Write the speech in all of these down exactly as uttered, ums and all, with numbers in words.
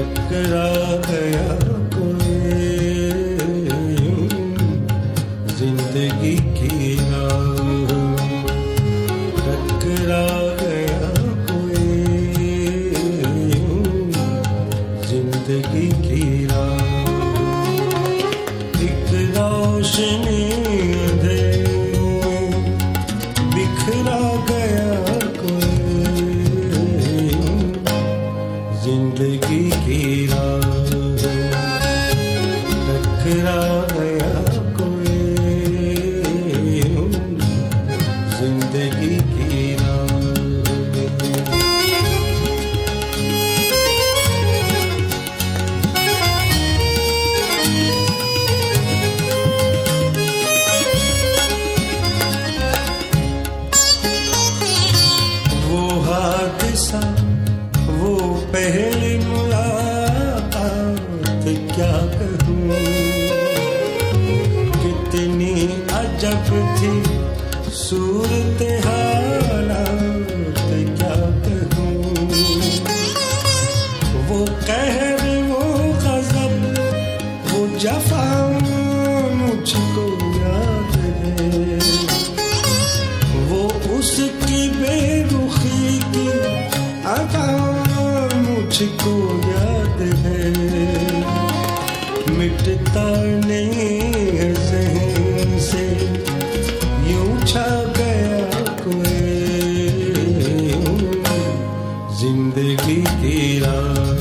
टकरा गया जिंदगी की राह, टकरा गया कोई जिंदगी की राह। एक रोशनी अंधेरे में बिखरा गया कोई जिंदगी की राह, टकरा गया जिंदगी की राह। वो हादसा, वो पहली मुलाकात क्या कहूँ, कितनी अजब थी सूरत हालात क्या कहूँ। वो कहर, वो गज़ब, वो जफ़ा मुझको याद है, वो उसकी बेरुखी की अदा मुझको याद है। मिटता नहीं है ज़हन से यूं छा गया कोई जिंदगी की राह,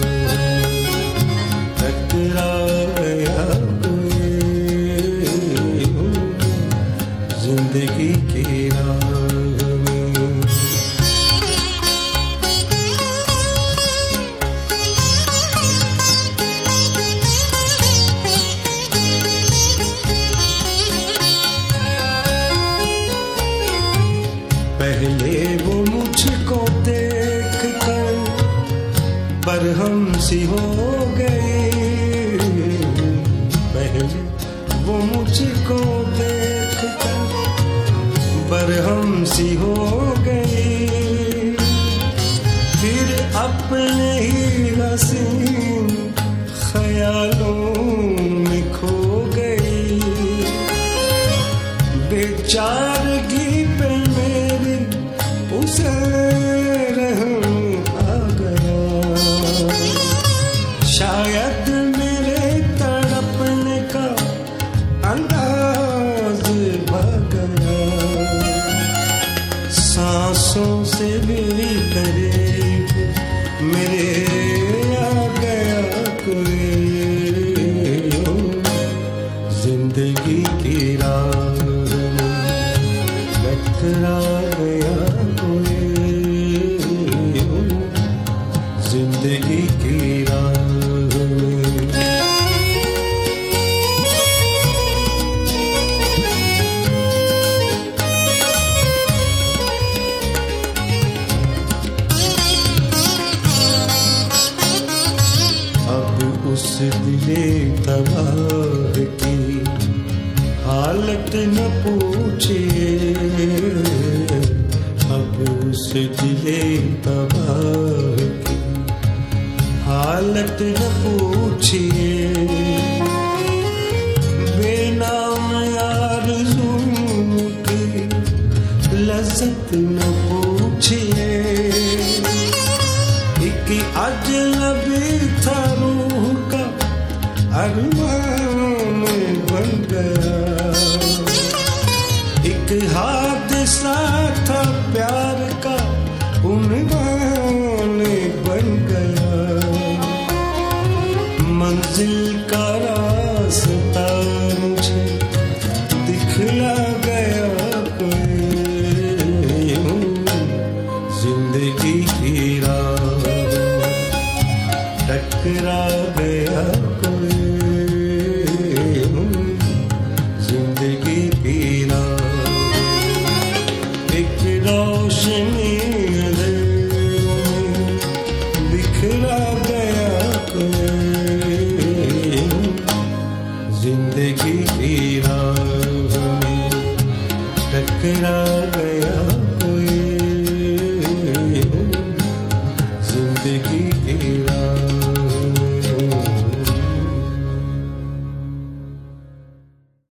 टकरा गया कोई जिंदगी की राह। पहले वो मुझको देख कर बरहम सी हो गई, पहले वो मुझको देख कर बरहम सी हो गई, फिर अपने ही हसीन ख्यालों में खो गई। बेचारगी पे मेरी उसे रहम आ गया, शायद मेरे तड़पने का अंदाज भाग गया। सांसों से भी करीब मेरे आ गया कोई जिंदगी की राह, टकरा गया कोई जिंदगी की राह। अब उस दिले तबाह की हालत न पूछिए, अब उस दिले तबाह की हालत न पूछिए। बेनाम आरज़ू की लज़्ज़त न पूछिए, एक अजनबी था रूह का अरमान बन गया, एक हादसा था प्यार का उन्वान बन गया। मंजिल का रास्ता मुझे दिखला गया कोई जिंदगी की राह, टकरा गया कोई जिंदगी की राह। एक रोशनी